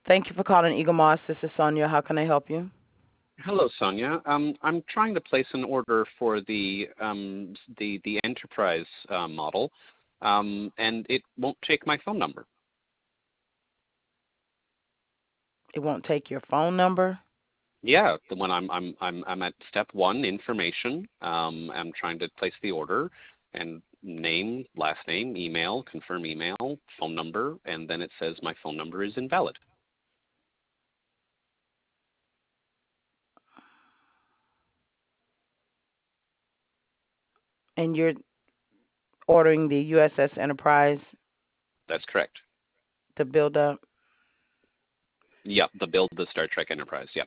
Thank you for calling Eagle Moss. This is Sonia. How can I help you? Hello, Sonia. I'm trying to place an order for the enterprise model, and it won't take my phone number. It won't take your phone number. Yeah, the one I'm at step one, information. I'm trying to place the order, and name, last name, email, confirm email, phone number, and then it says my phone number is invalid. And you're ordering the USS Enterprise That's correct. to build up. Yep, the Star Trek Enterprise. Yep.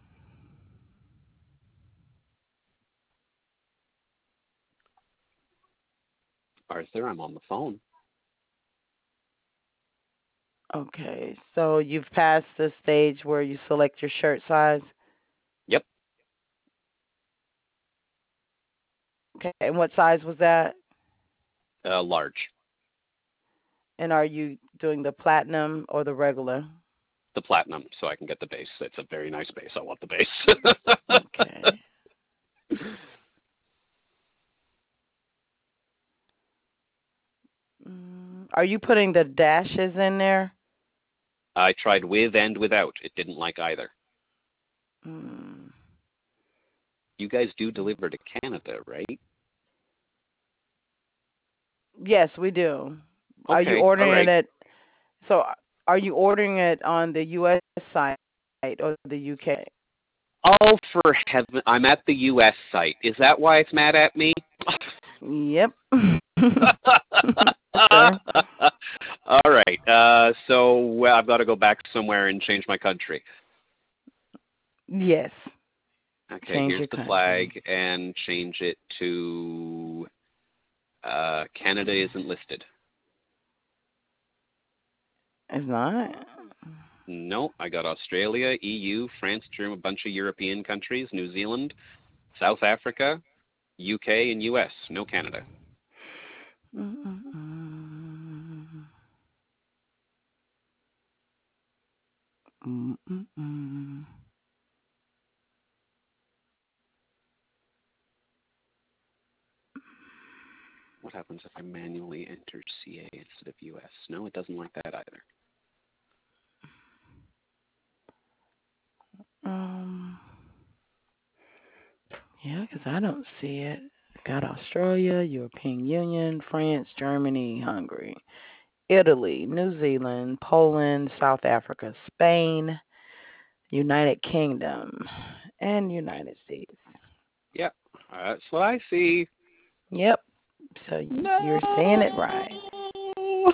Arthur, I'm on the phone. Okay, so you've passed the stage where you select your shirt size. Yep. Okay, and what size was that? Large. And are you doing the platinum or the regular? The platinum, so I can get the base. It's a very nice base. I want the base. Okay. Are you putting the dashes in there? I tried with and without. It didn't like either. Mm. You guys do deliver to Canada, right? Yes, we do. Are you Okay, all ordering right. it? So, are you ordering it on the U.S. site or the U.K.? Oh, for heaven! I'm at the U.S. site. Is that why it's mad at me? Yep. Sir. All right. So I've got to go back somewhere and change my country. Yes. Okay, Change here's your the country. flag and change it to Canada isn't listed. It's not. No, I got Australia, EU, France, Germany, a bunch of European countries, New Zealand, South Africa, UK, and US. No Canada. Mm-mm-mm. Mm-mm-mm. What happens if I manually enter CA instead of US? No, it doesn't like that either. Um. Yeah, because I don't see it. Got Australia, European Union, France, Germany, Hungary, Italy, New Zealand, Poland, South Africa, Spain, United Kingdom, and United States. Yep, that's what I see. Yep. So you're saying it right. No!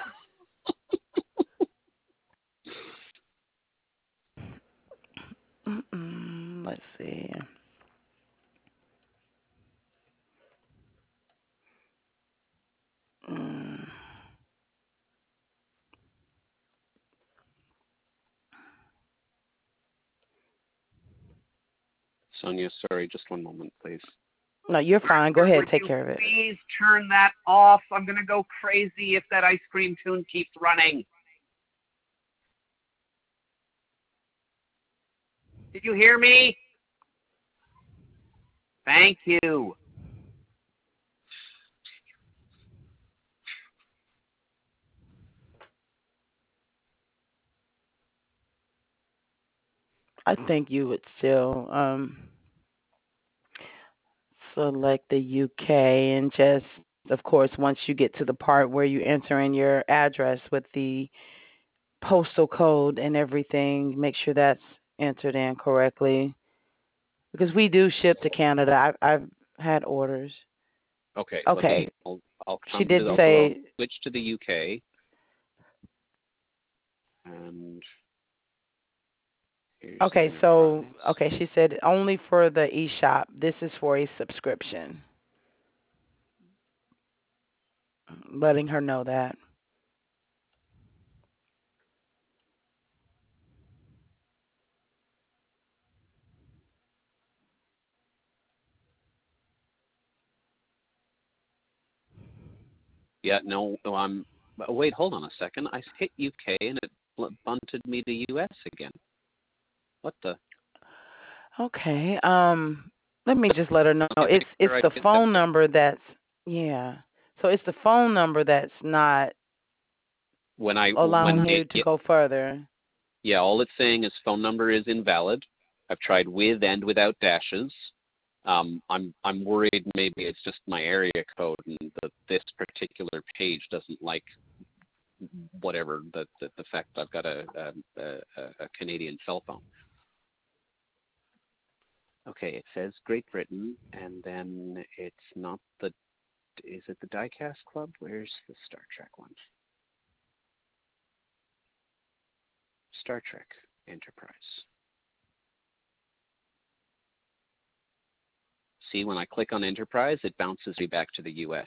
Let's see. Mm. Sonia, sorry, just one moment, please. No, you're fine. Go Arthur, ahead. would Take you care of it. please turn that off? I'm going to go crazy if that ice cream tune keeps running. Did you hear me? Thank you. I think you would still select the UK and just, of course, once you get to the part where you enter in your address with the postal code and everything, make sure that's entered in correctly. Because we do ship to Canada. I've had orders. Okay, let me. Okay, I'll she come did to. I'll say. switch to the UK, and here's the Okay, so enterprise. okay, she said only for the eShop. This is for a subscription. Letting her know that. Yeah, no, I'm. Wait, hold on a second. I hit UK and it bunted me to US again. What the? Okay. Let me just let her know. Okay, make It's sure I the did that. phone number that's yeah. So it's the phone number that's not allowing you to go further. Yeah, all it's saying is phone number is invalid. I've tried with and without dashes. I'm worried maybe it's just my area code and this particular page doesn't like whatever the fact that I've got a Canadian cell phone. Okay, it says Great Britain, and then it's not the. Is it the Diecast Club? Where's the Star Trek one? Star Trek Enterprise. See, when I click on Enterprise, it bounces me back to the U.S.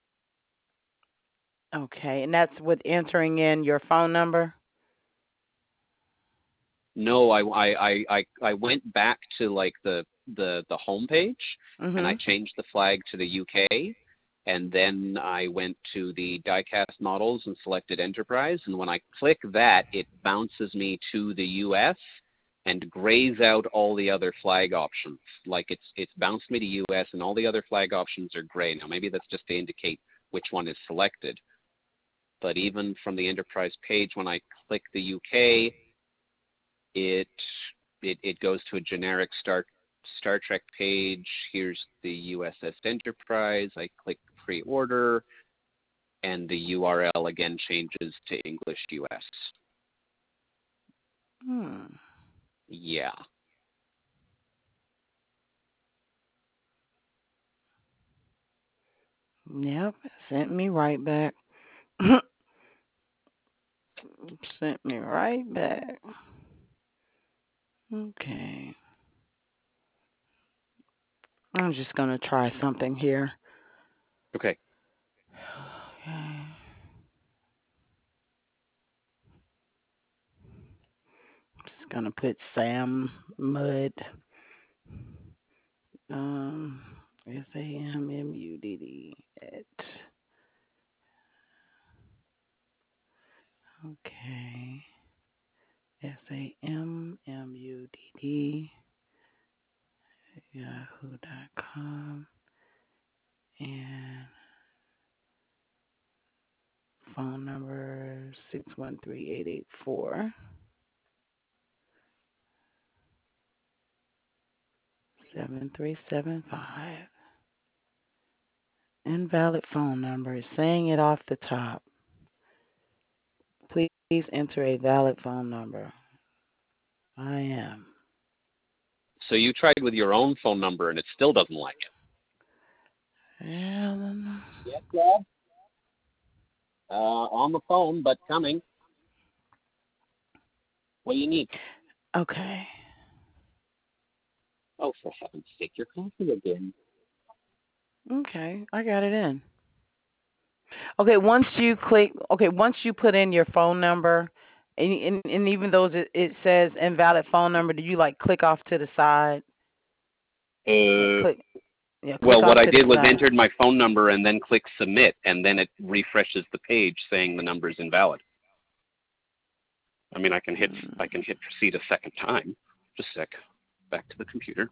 Okay, and that's with entering in your phone number? No, I went back to like the home page, and I changed the flag to the UK, and then I went to the diecast models and selected Enterprise, and when I click that, it bounces me to the US and grays out all the other flag options. Like it's bounced me to US, and all the other flag options are gray. Now maybe that's just to indicate which one is selected. But even from the Enterprise page, when I click the UK, it goes to a generic Star Trek page. Here's the USS Enterprise. I click pre-order, and the URL again changes to English US. Yeah. Yep, sent me right back. Sent me right back. Okay. I'm just going to try something here. Okay. Okay. Just going to put Sam Mudd. SAMMUDD at. Okay. SAMMUDD yahoo.com and phone number 613-884 7375. Invalid phone number. It's saying it off the top. Please enter a valid phone number. I am. So you tried with your own phone number, and it still doesn't like it. Alan. Yes, Dad. On the phone, but coming. What do you need? Okay. Oh, for heaven's sake, you're coughing again. Okay, I got it in. Okay, once you put in your phone number, and even though it says invalid phone number, do you like click off to the side? Like click Well, off what I to the did was side. entered my phone number and then click submit, and then it refreshes the page saying the number is invalid. I mean, I can hit proceed a second time. Just a sec. Back to the computer.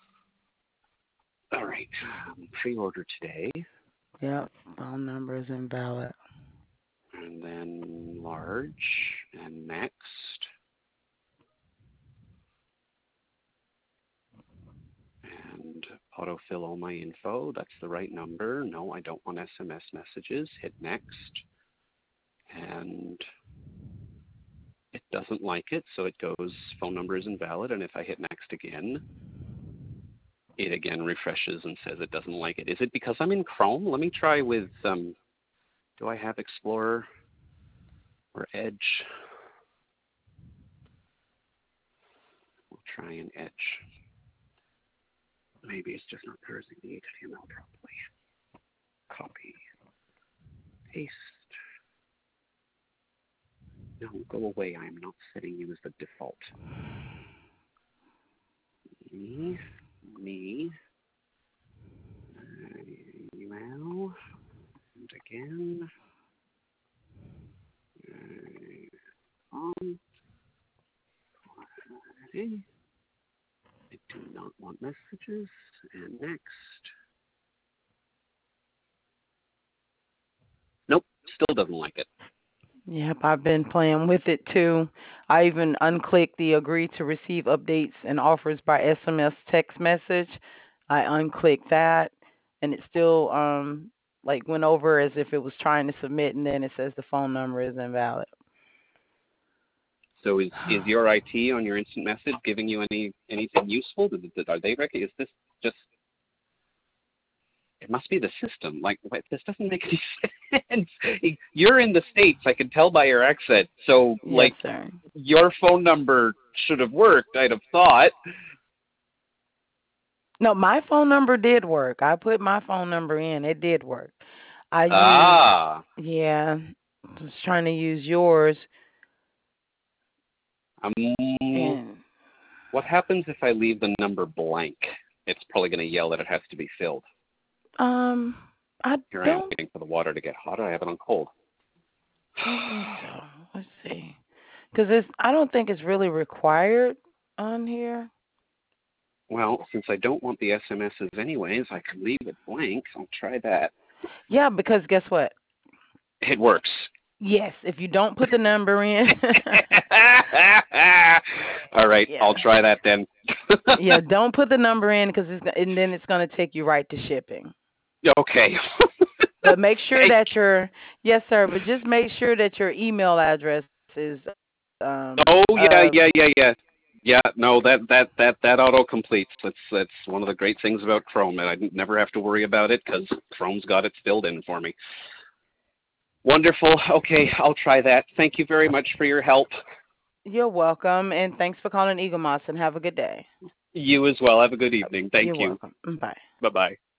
All right. Pre-order today. Yep, phone number is invalid. And then large and next. And autofill all my info. That's the right number. No, I don't want SMS messages. Hit next. And it doesn't like it, so it goes phone number is invalid. And if I hit next again, it again refreshes and says it doesn't like it. Is it because I'm in Chrome? Let me try with, do I have Explorer or Edge? We'll try an Edge. Maybe it's just not parsing the HTML properly. Copy, paste. No, go away. I am not setting you as the default. Me, email, and again. I do not want messages. And next. Nope, still doesn't like it. Yep, I've been playing with it too. I even unclicked the agree to receive updates and offers by SMS text message. I unclicked that and it still like went over as if it was trying to submit and then it says the phone number is invalid. So is your IT on your instant message giving you anything useful? Are they is this just? It must be the system. Like, this doesn't make any sense. You're in the States. I can tell by your accent. So, Yes, sir. your phone number should have worked, I'd have thought. No, my phone number did work. I put my phone number in. It did work. I used, Ah. yeah, I was trying to use yours. And What happens if I leave the number blank? It's probably going to yell that it has to be filled. I Here I am don't waiting for the water to get hotter. I have it on cold. think so. Let's see. Because I don't think it's really required on here. Well, since I don't want the SMSs anyways, I can leave it blank. I'll try that. Yeah, because guess what? It works. Yes, if you don't put the number in. All right, Yeah. I'll try that then. Yeah, don't put the number in and then it's going to take you right to shipping. Okay. But make sure that yes, sir. But just make sure that your email address is. Oh yeah. Yeah, no, that auto completes. That's one of the great things about Chrome, and I never have to worry about it because Chrome's got it filled in for me. Wonderful. Okay, I'll try that. Thank you very much for your help. You're welcome, and thanks for calling Eagle Moss, and have a good day. You as well. Have a good evening. Thank You're you. welcome. Bye. Bye-bye.